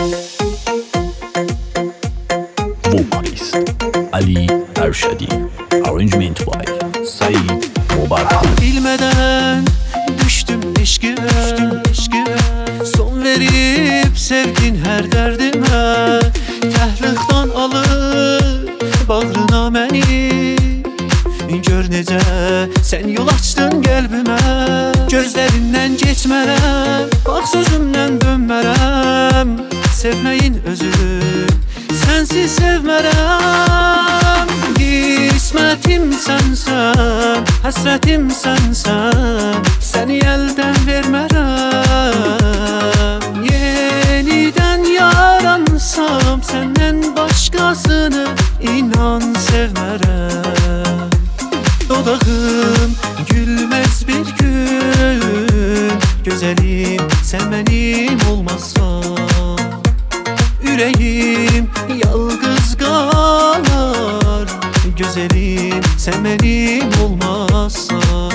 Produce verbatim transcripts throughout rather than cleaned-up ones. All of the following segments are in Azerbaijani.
Vocalist Ali Erşadi. Arrangement by Said Mubarak. Bilmeden düştüm eşkine, eşkine. Son verip sevdin her derdime. Təhliqdan alıb bağrına məni. Gör necə sən yol açdın qəlbimə. Gözlərindən keçmərəm, bax sözümdən dönmərəm. Sevməyin özü sənsiz sevmərəm. Qismətim sənsən, həsrətim sənsən. Səni əldən vermərəm. Yenidən yaransam səndən başqasını inan sevmərəm. Dodağım gülməz bir gün, gözəlim sən mənim olmazsan. Ürəyim yalqız qalar, gözəlim sən mənim olmazsan.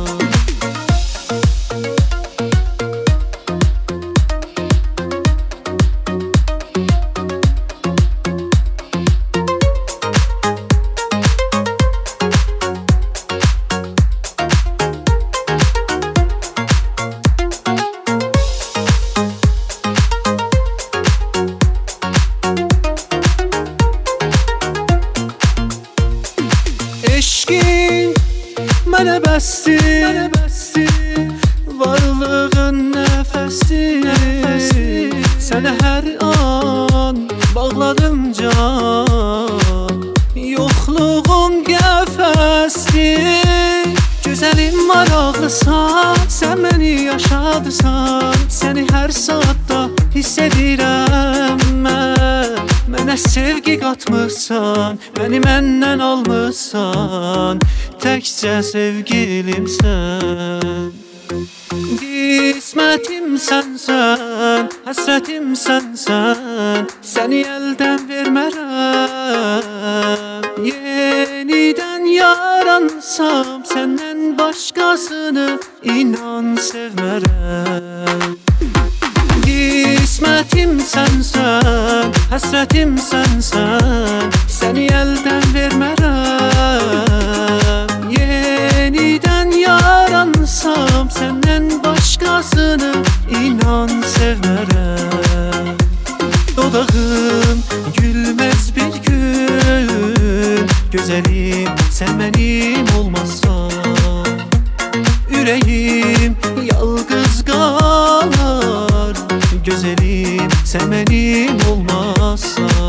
Eşkin mənə bəsdir, varlığın nəfəsidir. Sənə hər an bağladım can, yoxluğum qəfəsdir. Gözəlim maraqlısan, sən məni yaşadırsan. Səni hər saatda hiss edirəm mən. Mənə sevgi qatmırsan, məni məndən almırsan. Təkcə sevgilimsən. Qismətim sənsən, həsrətim sənsən. Səni əldən vermərəm. Yenidən yaransam səndən başqasını inan sevmərəm. Qismətim sənsən, həsrətim sənsən. Səni əldən vermərəm. Yenidən yaransam səndən başqasını inan sevmərəm. Dodağım gülməz bir gün, gözəlim sən mənim olmazsan. Ürəyim yalqız qalar, gözəlim sən mənim olmazsan.